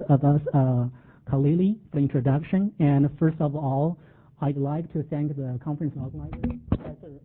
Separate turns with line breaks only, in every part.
Khalili for the introduction. And first of all, I'd like to thank the conference organizer, Professor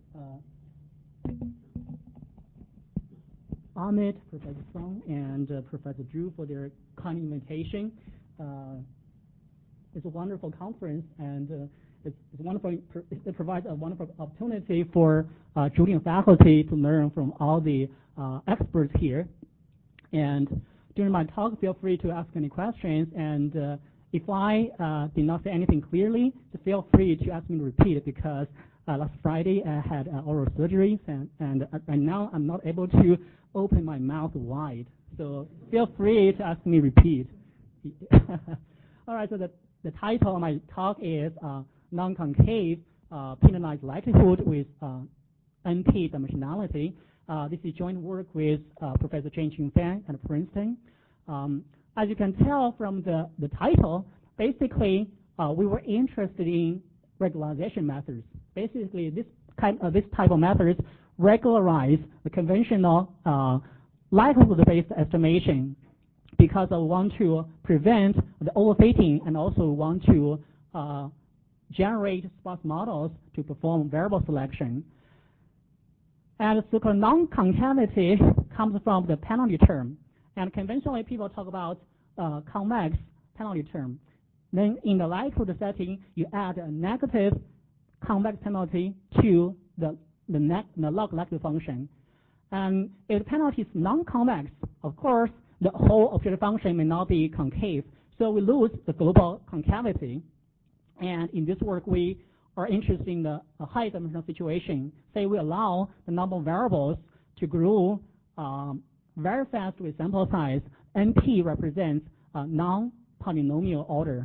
Ahmed, Professor Song, and Professor Zhu for their kind invitation. It's a wonderful conference, and it's wonderful. It provides a wonderful opportunity for Julian faculty to learn from all the experts here. And during my talk, feel free to ask any questions. And if I did not say anything clearly, just feel free to ask me to repeat it, because last Friday I had oral surgery, and right now I'm not able to open my mouth wide. So feel free to ask me repeat. All right, so the title of my talk is non-concave penalized likelihood with NP dimensionality. This is joint work with Professor Zhenqing Fan at Princeton. As you can tell from the title, basically we were interested in regularization methods. Basically, this type of methods regularize the conventional likelihood-based estimation, because I want to prevent the overfitting and also want to generate sparse models to perform variable selection. And so-called non-concavity comes from the penalty term. And conventionally, people talk about convex penalty term. Then in the likelihood setting, you add a negative convex penalty to the log likelihood function. And if the penalty is non-convex, of course, the whole objective function may not be concave. So we lose the global concavity. And in this work, we are interested in the high dimensional situation. Say we allow the number of variables to grow very fast with sample size. NP represents a non-polynomial order.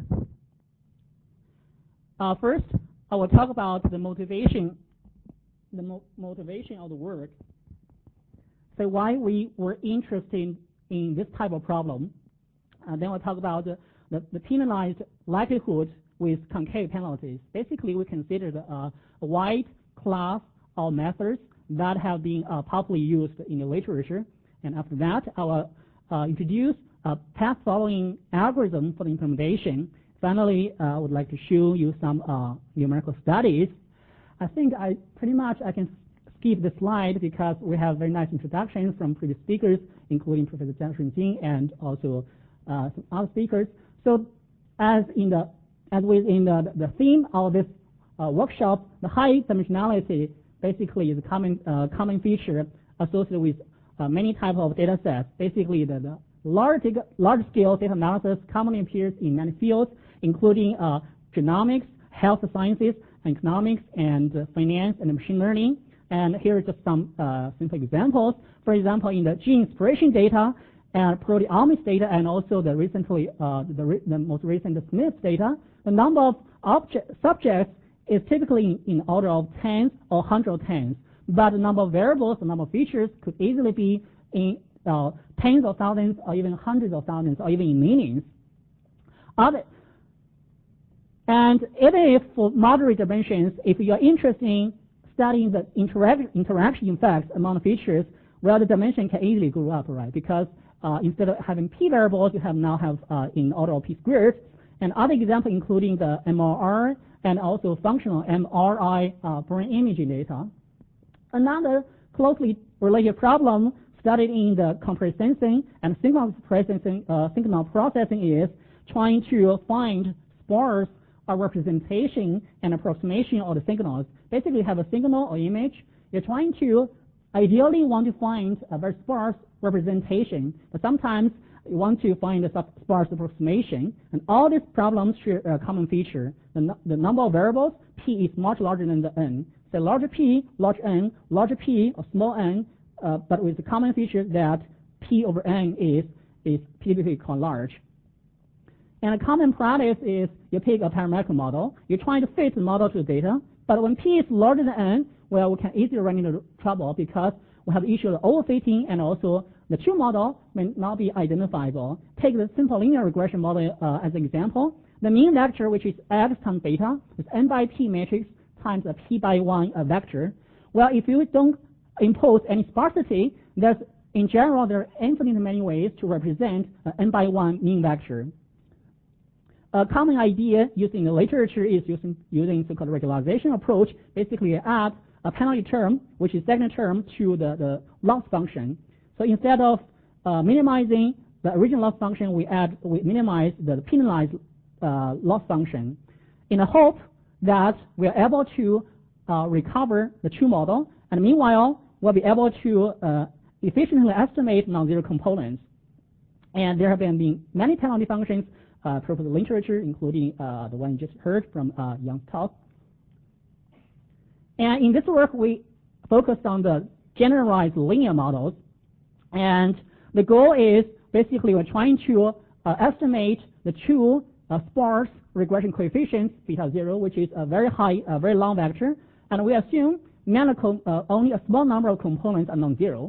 First, I will talk about the motivation of the work. So why we were interested in this type of problem. Then I'll talk about the penalized likelihood with concave penalties. Basically, we considered a wide class of methods that have been popularly used in the literature. And after that, I will introduce a path-following algorithm for the implementation. Finally, I would like to show you some numerical studies. I think I can skip the slide because we have very nice introductions from previous speakers, including Professor Zhang Jing and also some other speakers. So as within the theme of this workshop, the high dimensionality basically is a common feature associated with many types of data sets. Basically, the large-scale data analysis commonly appears in many fields, including genomics, health sciences, economics, and finance and machine learning. And here are just some simple examples. For example, in the gene expression data and proteomics data, and also the most recent SNPs data, the number of subjects is typically in order of tens or hundreds of tens. But the number of variables, the number of features could easily be in tens of thousands, or even hundreds of thousands, or even in millions. And even if for moderate dimensions, if you are interested in studying the interaction effects among the features, well, the dimension can easily grow up, right? Because instead of having p variables, you now have in order of p squared. And other examples, including the MRI and also functional MRI brain imaging data. Another closely related problem studied in the computer sensing and signal processing is trying to find sparse representation and approximation of the signals. Basically, you have a signal or image. You're trying to ideally want to find a very sparse representation, but sometimes you want to find a sparse approximation. And all these problems share a common feature. The number of variables, p, is much larger than the n. So larger p, large n, larger p, or small n, but with the common feature that p over n is typically called large. And a common practice is you pick a parametric model. You're trying to fit the model to the data. But when p is larger than n, well, we can easily run into trouble because we have issue of overfitting, and also the true model may not be identifiable. Take the simple linear regression model as an example. The mean vector, which is x times beta, is n by p matrix times a p by 1 vector. Well, if you don't impose any sparsity, in general, there are infinite many ways to represent an n by 1 mean vector. a common idea used in the literature is using so-called regularization approach. Basically, add a penalty term, which is second term, to the loss function. So instead of minimizing the original loss function, we minimize the penalized loss function in the hope that we are able to recover the true model, and meanwhile, we'll be able to efficiently estimate non-zero components. And there have been many penalty functions proposed in the literature, including the one you just heard from Young's talk. And in this work, we focused on the generalized linear models. And the goal is basically we're trying to estimate the true sparse regression coefficients, beta 0, which is a very high, very long vector. And we assume only a small number of components are non-zero.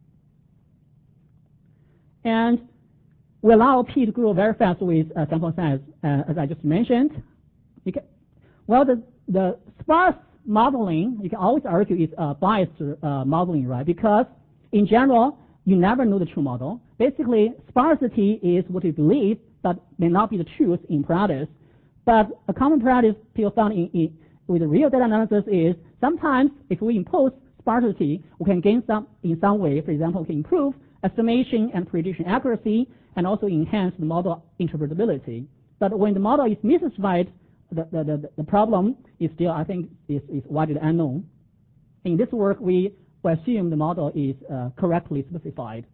And we allow P to grow very fast with sample size, as I just mentioned. Well, the sparse modeling, you can always argue, is biased modeling, right? Because in general, you never know the true model. Basically, sparsity is what you believe, but may not be the truth in practice. But a common practice people found with real data analysis is sometimes if we impose sparsity, we can gain in some way. For example, we can improve estimation and prediction accuracy and also enhance the model interpretability. But when the model is misspecified, the problem is still, I think, is widely unknown. In this work, we assume the model is correctly specified.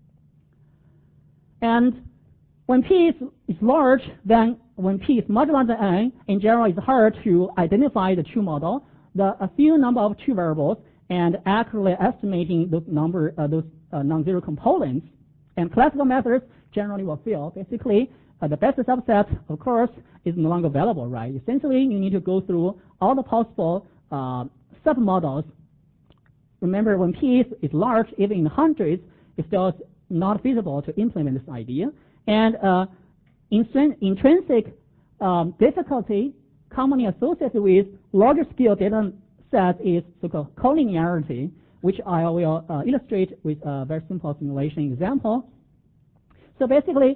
And when P is large, then when P is much larger than N, in general, it's hard to identify the true model. A few number of true variables and accurately estimating those non-zero components. And classical methods generally will fail. Basically, the best subset, of course, is no longer available, right? Essentially, you need to go through all the possible submodels. Remember, when P is large, even in the hundreds, it's still not feasible to implement this idea. And intrinsic difficulty commonly associated with larger scale data sets is so-called collinearity, which I will illustrate with a very simple simulation example. So basically,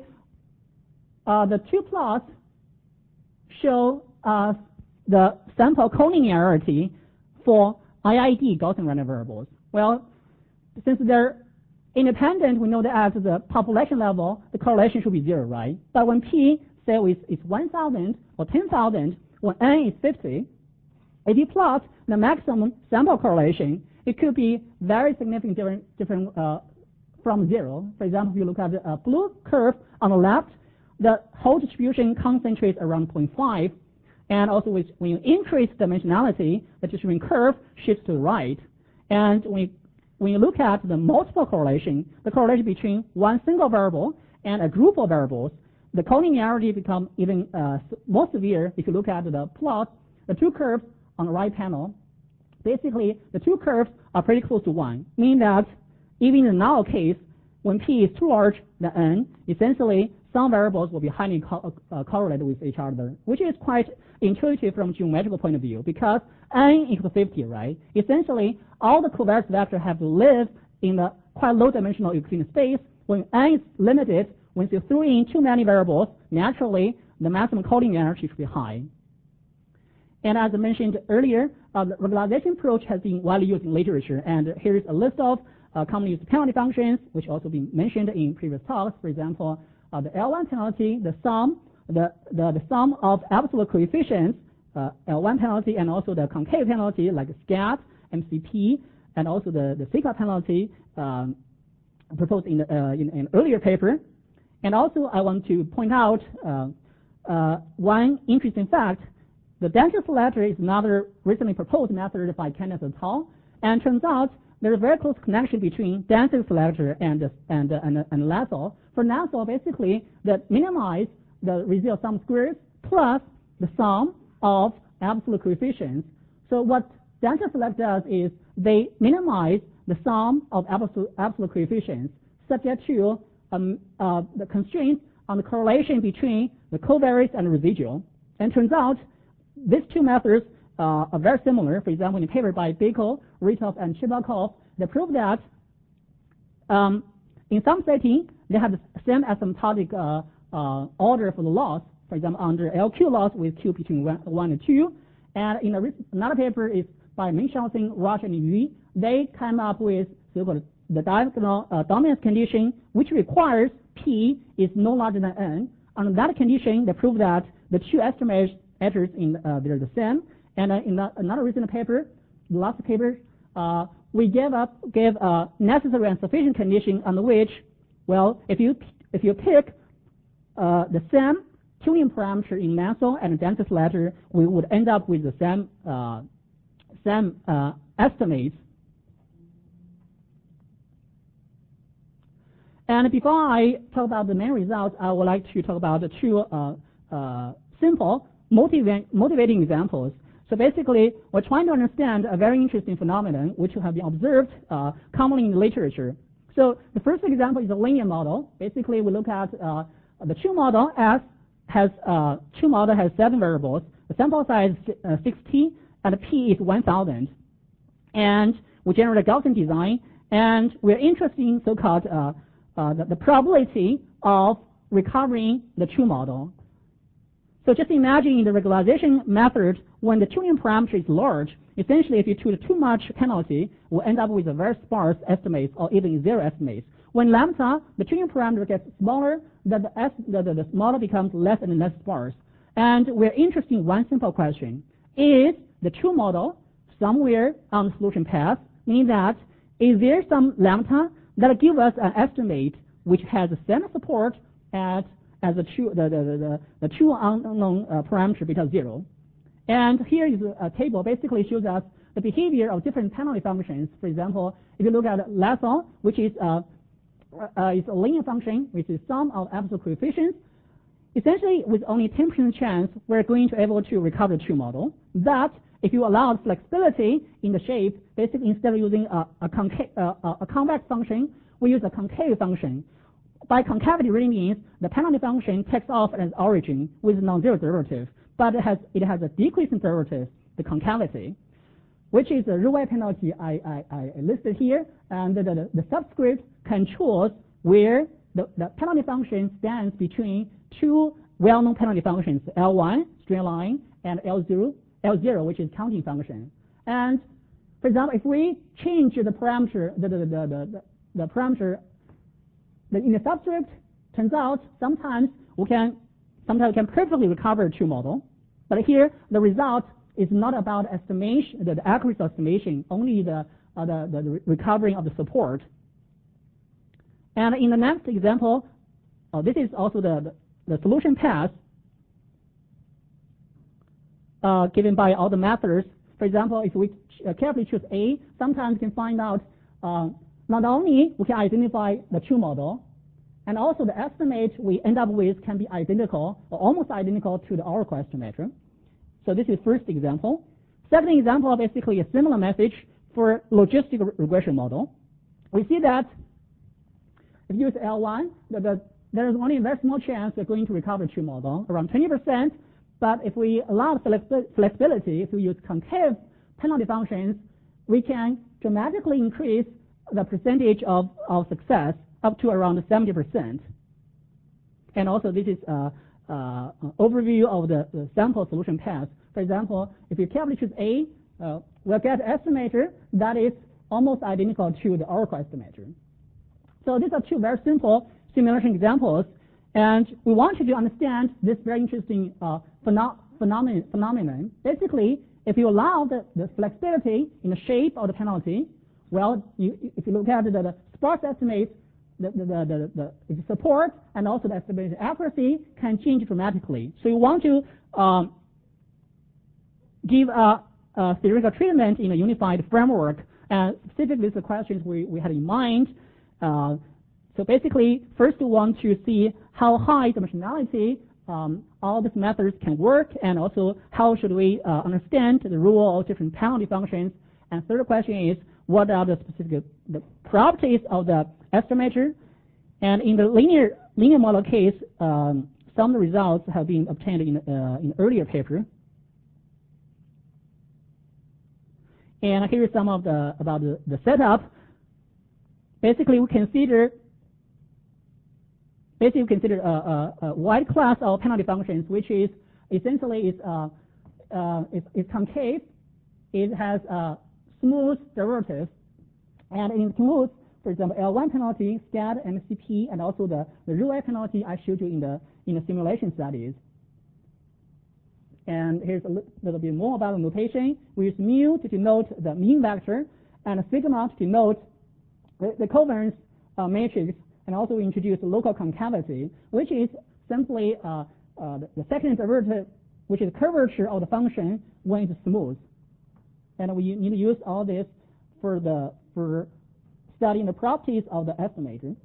the two plots show the sample collinearity for IID Gaussian random variables. Well, since they're independent, we know that at the population level, the correlation should be 0, right? But when P, say, is 1,000 or 10,000, when N is 50, if you plot the maximum sample correlation, it could be very significant different from 0. For example, if you look at the blue curve on the left, the whole distribution concentrates around 0.5. And also, when you increase dimensionality, the distribution curve shifts to the right. And when you look at the multiple correlation, the correlation between one single variable and a group of variables, the collinearity becomes even more severe if you look at the plot, the two curves on the right panel. Basically, the two curves are pretty close to 1, meaning that even in the null case, when P is too large than N, essentially some variables will be highly correlated with each other, which is quite intuitive from a geometrical point of view, because N equals 50, right? Essentially, all the covariance vectors have to live in the quite low dimensional Euclidean space. When N is limited, when you throw in too many variables, naturally, the maximum collinearity should be high. And as I mentioned earlier, the regularization approach has been widely used in literature. And here is a list of commonly used penalty functions, which also been mentioned in previous talks. For example, the L1 penalty, the sum of absolute coefficients, L1 penalty, and also the concave penalty, like SCAT, MCP, and also the sigma penalty proposed in an earlier paper. And also, I want to point out one interesting fact. The denser selector is another recently proposed method by Kenneth et al. And turns out there's a very close connection between denser selector and Lassell. For Lassell, basically, that minimize the residual sum squares plus the sum of absolute coefficients. So what denser select does is they minimize the sum of absolute coefficients subject to the constraints on the correlation between the covariance and the residual. And turns out these two methods are very similar. For example, in a paper by Biko, Ritov, and Chibakov, they prove that in some setting they have the same asymptotic order for the loss, for example, under LQ loss with Q between 1 and 2. And in another paper is by Minshao, Raj, and Yu. They came up with so-called the diagonal dominance condition, which requires P is no larger than N. Under that condition, they prove that the two estimators they're the same. And in another recent paper, the last paper, we gave a necessary and sufficient condition under which, well, if you pick the same tuning parameter in Mansell and Dantas letter, we would end up with the same estimates. And before I talk about the main results, I would like to talk about the two simple motivating examples. So basically, we're trying to understand a very interesting phenomenon which have been observed commonly in the literature. So the first example is a linear model. Basically, we look at the true model has 7 variables. The sample size is 60, and the P is 1,000. And we generate a Gaussian design, and we're interested in so-called the probability of recovering the true model. So just imagine in the regularization method, when the tuning parameter is large, essentially if you tune too much penalty, we'll end up with a very sparse estimates or even 0 estimates. When lambda, the tuning parameter gets smaller, the model becomes less and less sparse. And we're interested in one simple question. Is the true model somewhere on the solution path? Meaning that, is there some lambda that give us an estimate which has the same support as the true unknown parameter beta 0? And here is a table basically shows us the behavior of different penalty functions. For example, if you look at Lassell, which is a linear function, which is sum of absolute coefficients, essentially with only 10% chance, we're going to be able to recover the true model. But if you allow flexibility in the shape, basically instead of using a convex function, we use a concave function. By concavity really means the penalty function takes off as origin with non-zero derivative, but it has a decreasing derivative, the concavity, which is the Roux penalty I listed here, and the subscript controls where the penalty function stands between two well-known penalty functions, L1, straight line, and L0, which is counting function. And for example, if we change the parameter, the parameter in the subscript, turns out sometimes we can perfectly recover a true model. But here the result is not about estimation, the accuracy of estimation, only the recovering of the support. And in the next example, this is also the solution path given by all the methods. For example, if we carefully choose A, sometimes we can find out not only we can identify the true model, and also the estimate we end up with can be identical or almost identical to the Oracle estimator. So this is first example. Second example, basically a similar message for logistic regression model. We see that if you use L1, there is only a very small chance we're going to recover true model, around 20%. But if we allow flexibility, if we use concave penalty functions, we can dramatically increase the percentage of success up to around 70%. And also this is an overview of the sample solution path. For example, if you carefully choose A, we'll get an estimator that is almost identical to the Oracle estimator. So these are two very simple simulation examples. And we want you to understand this very interesting phenomenon. Basically, if you allow the flexibility in the shape of the penalty, well, if you look at the sparse estimates, the support and also the estimated accuracy can change dramatically. So you want to give a theoretical treatment in a unified framework, and specifically the questions we had in mind. So basically, first we want to see how high dimensionality all these methods can work, and also how should we understand the rule of different penalty functions. And third question is, what are the specific properties of the estimator? And in the linear model case, some of the results have been obtained in earlier paper. And here is some of about the setup. Basically, we consider basically consider a wide class of penalty functions, which is essentially it's concave. It has a smooth derivative, and it includes, for example, L1 penalty, SCAD, MCP, and also the root A penalty I showed you in the simulation studies. And here's a little bit more about the notation. We use mu to denote the mean vector, and sigma to denote the covariance matrix, and also we introduce local concavity, which is simply the second derivative, which is curvature of the function when it's smooth. And we need to use all this for studying the properties of the estimator.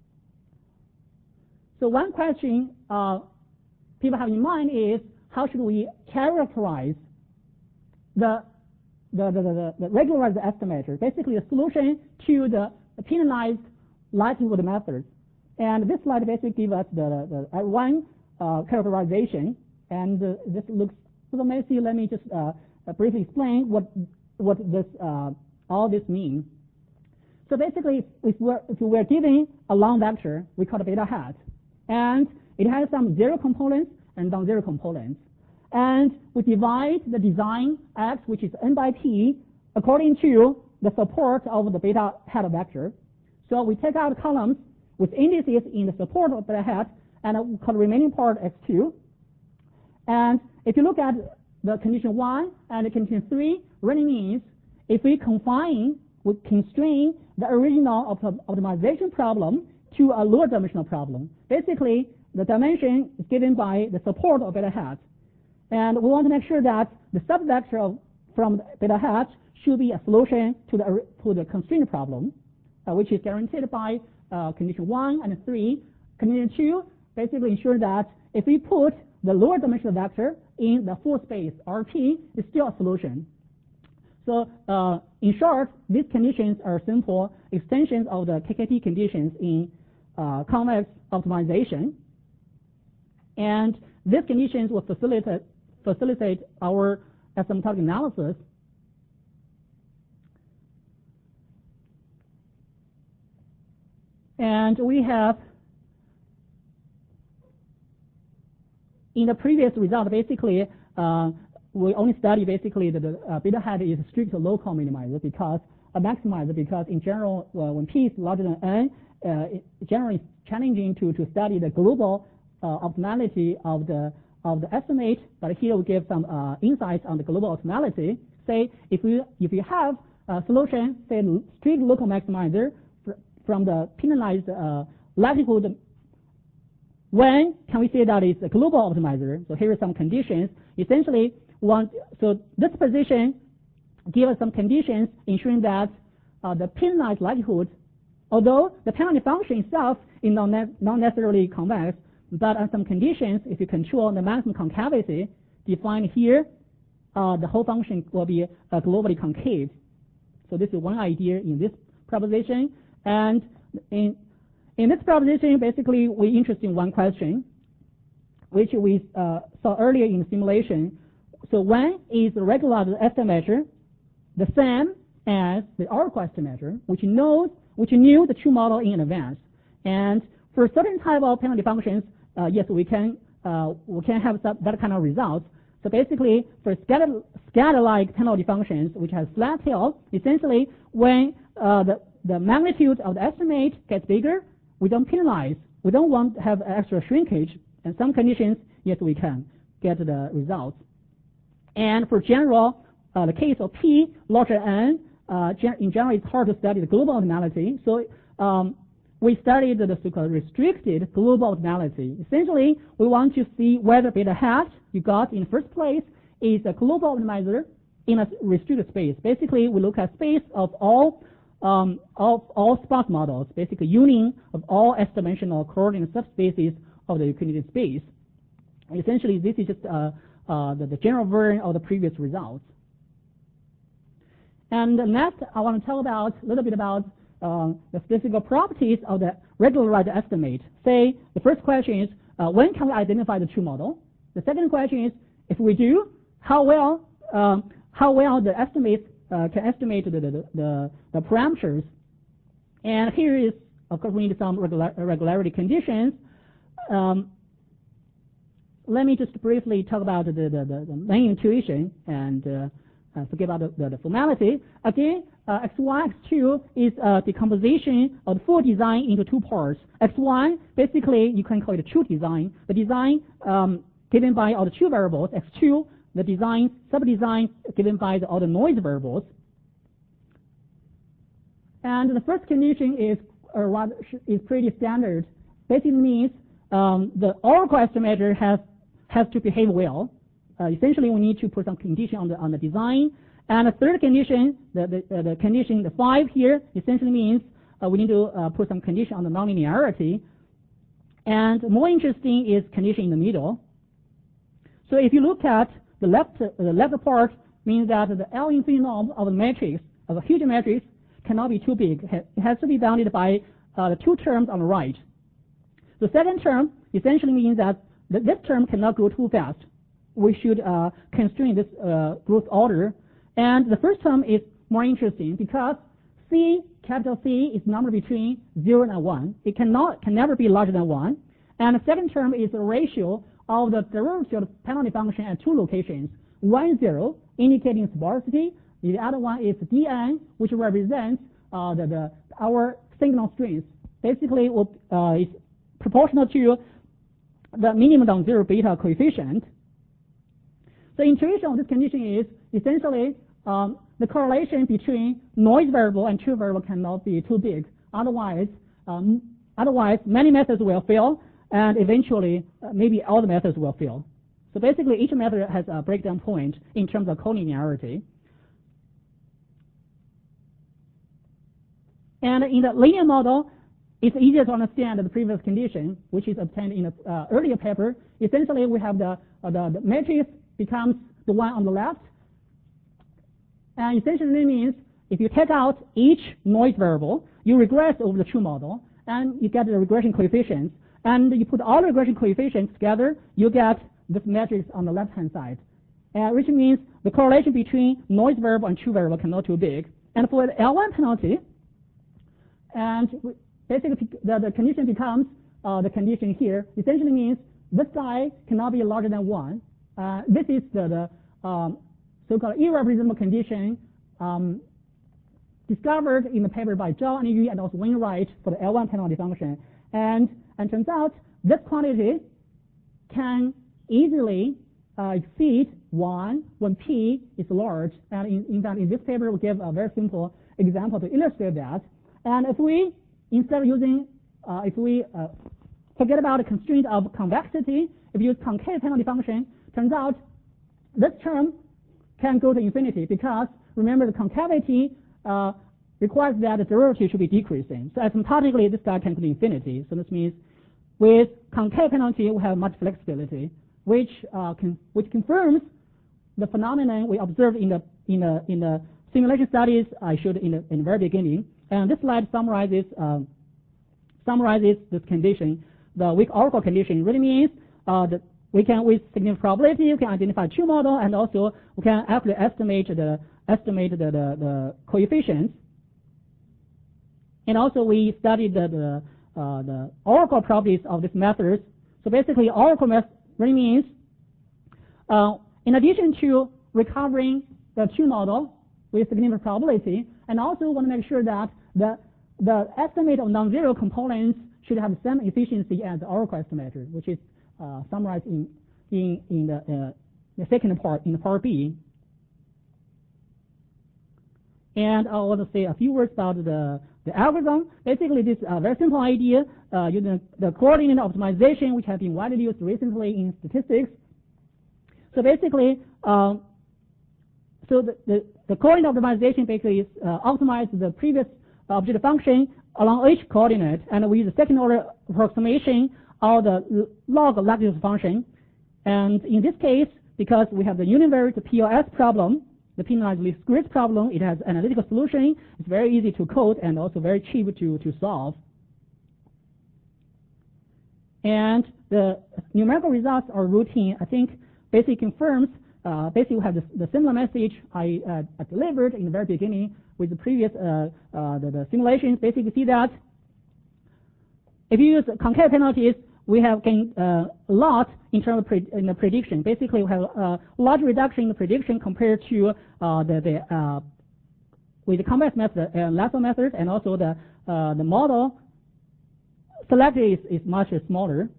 So one question people have in mind is, how should we characterize the regularized estimator, basically a solution to the penalized likelihood method. And this slide basically gives us the one characterization, and this looks so messy. Let me just briefly explain what this all this means. So basically, if we're given a long vector, we call it beta hat, and it has some zero components and non-zero components. And we divide the design X, which is n by p, according to the support of the beta hat vector. So we take out columns with indices in the support of beta hat, and we call the remaining part X2. And if you look at the condition 1 and the condition 3, really means if we constrain the original optimization problem to a lower dimensional problem. Basically, the dimension is given by the support of beta hat. And we want to make sure that the subvector from beta hat should be a solution to the constraint problem, which is guaranteed by condition 1 and 3. Condition 2 basically ensures that if we put the lower dimensional vector in the full space RP, it's still a solution. So in short, these conditions are simple extensions of the KKT conditions in convex optimization. And these conditions will facilitate our asymptotic analysis. And we have, in the previous result, basically, we only study basically the beta hat is a strict local minimizer because a maximizer, because in general, when p is larger than n, it's generally challenging to study the global optimality of the estimate. But here we give some insights on the global optimality. Say if you have a solution, say strict local maximizer from the penalized likelihood, when can we say that it's a global optimizer? So here are some conditions. Essentially, so this position gives us some conditions ensuring that the penalized likelihood, although the penalty function itself is not necessarily convex, but on some conditions, if you control the maximum concavity defined here, the whole function will be globally concave. So this is one idea in this proposition. And in this proposition, basically, we're interested in one question, which we saw earlier in the simulation. So when is the regularized estimator the same as the oracle estimator, which knew the true model in advance? And for certain type of penalty functions, yes, we can have that kind of results. So basically, for scatter-like penalty functions, which has flat tail, essentially when the magnitude of the estimate gets bigger, we don't penalize. We don't want to have extra shrinkage. And some conditions, yes, we can get the results. And for general, the case of p larger n, in general, it's hard to study the global optimality. So we studied the so-called restricted global optimality. Essentially, we want to see whether beta hat you got in the first place is a global optimizer in a restricted space. Basically, we look at space of all sparse models, basically union of all s-dimensional coordinate subspaces of the Euclidean space. Essentially, this is just the general version of the previous results. And next, I want to tell a little bit about the physical properties of the regularized estimate. Say, the first question is, when can we identify the true model? The second question is, if we do, how well the estimates can estimate the parameters. And here is, of course, we need some regularity conditions. let me just briefly talk about the main intuition and forget about the formality. Again, X1, X2 is a decomposition of the full design into two parts. X1, basically, you can call it a true design. The design given by all the true variables. X2, the design, sub-design given by all the noise variables. And the first condition is pretty standard. Basically means the oracle estimator has to behave well. Essentially, we need to put some condition on the design. And the third condition, the condition, the 5 here, essentially means we need to put some condition on the nonlinearity. And more interesting is condition in the middle. So if you look at the left part, means that the L infinity norm of the matrix, of a huge matrix, cannot be too big. It has to be bounded by the two terms on the right. The second term essentially means that this term cannot grow too fast. We should constrain this growth order. And the first term is more interesting because C, capital C, is number between 0 and 1. It can never be larger than 1. And the second term is the ratio of the derivative of the penalty function at two locations. 1, 0, indicating sparsity. The other one is dn, which represents our signal strength. Basically, it's proportional to the minimum non-zero beta coefficient. The intuition of this condition is essentially the correlation between noise variable and true variable cannot be too big. Otherwise, many methods will fail, and eventually maybe all the methods will fail. So basically, each method has a breakdown point in terms of collinearity. And in the linear model, it's easier to understand the previous condition, which is obtained in the earlier paper. Essentially, we have the matrix becomes the one on the left. And essentially means if you take out each noise variable, you regress over the true model, and you get the regression coefficients. And you put all regression coefficients together, you get this matrix on the left-hand side, which means the correlation between noise variable and true variable cannot too big. And for the L1 penalty, and basically the condition becomes the condition here. Essentially means this guy cannot be larger than 1. This is the so-called irrepresentable condition discovered in the paper by Zhao and Yu and also Wainwright for the L1 penalty function. And turns out this quantity can easily exceed 1 when P is large. And in fact, in this paper, we give a very simple example to illustrate that. And if we, instead of using, if we forget about the constraint of convexity, if you use concave penalty function, turns out this term can go to infinity because, remember, the concavity requires that the derivative should be decreasing. So asymptotically, this guy can go to infinity. So this means with concave penalty, we have much flexibility, which confirms the phenomenon we observed in the simulation studies I showed in the very beginning. And this slide summarizes this condition. The weak oracle condition really means that we can, with significant probability, we can identify true model, and also we can actually estimate the coefficients. And also we studied the oracle properties of these methods. So basically, oracle method really means, in addition to recovering the true model with significant probability, and also we want to make sure that the estimate of non-zero components should have the same efficiency as the oracle estimator, which is summarized in the second part, in the part B. And I want to say a few words about the algorithm. Basically, this is a very simple idea using the coordinate optimization, which has been widely used recently in statistics. So basically, the coordinate optimization basically is optimize the previous objective function along each coordinate, and we use the second order approximation of the log Laplace function. And in this case, because we have the univariate PLS problem, the penalized least squares problem, it has analytical solution. It's very easy to code and also very cheap to solve. And the numerical results are routine. I think basically confirms, basically we have the similar message I delivered in the very beginning with the previous the simulations. Basically see that if you use concave penalties, we have gained a lot in terms of in the prediction. Basically, we have a large reduction in the prediction compared to with the convex method and lasso method, and also the model selected is much smaller.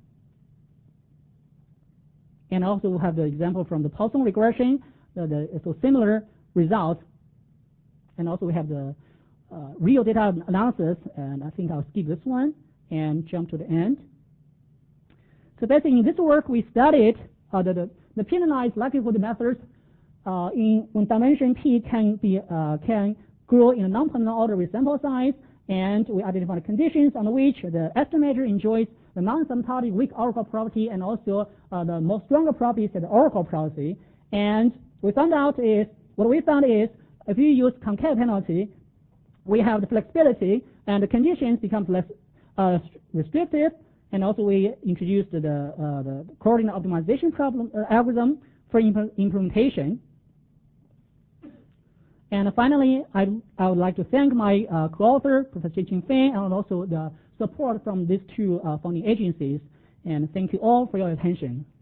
And also we have the example from the Poisson regression, so similar results. And also we have the real data analysis, and I think I'll skip this one and jump to the end. So basically in this work we studied the penalized likelihood methods when dimension p can grow in a non-polynomial order with sample size, and we identified conditions on which the estimator enjoys the non-asymptotic weak oracle property and also the more stronger properties at the oracle property. And what we found is if you use concave penalty, we have the flexibility and the conditions becomes less restrictive, and also we introduced the coordinate optimization algorithm for implementation. And finally, I would like to thank my co-author, Professor Qing Feng, and also the support from these two funding agencies. And thank you all for your attention.